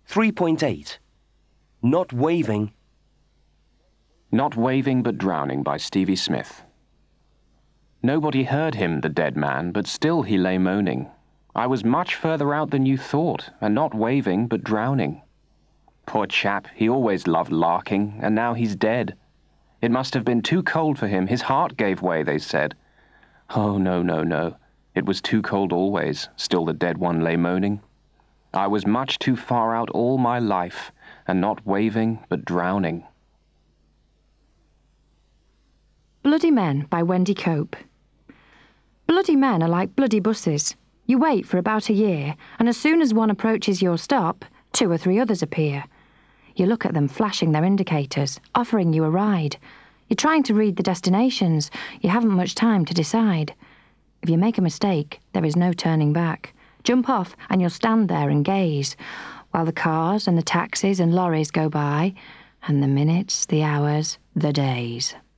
3.8. Not waving. Not Waving But Drowning by Stevie Smith. Nobody heard him, the dead man, but still he lay moaning. I was much further out than you thought, and not waving but drowning. Poor chap, he always loved larking, and now he's dead. It must have been too cold for him, his heart gave way, they said. Oh, no, no, no, it was too cold always, still the dead one lay moaning. I was much too far out all my life, and not waving but drowning. Bloody Men by Wendy Cope. Bloody men are like bloody buses. You wait for about a year, and as soon as one approaches your stop, 2 or 3 others appear. You look at them flashing their indicators, offering you a ride. You're trying to read the destinations. You haven't much time to decide. If you make a mistake, there is no turning back. Jump off and you'll stand there and gaze, while the cars and the taxis and lorries go by, and the minutes, the hours, the days.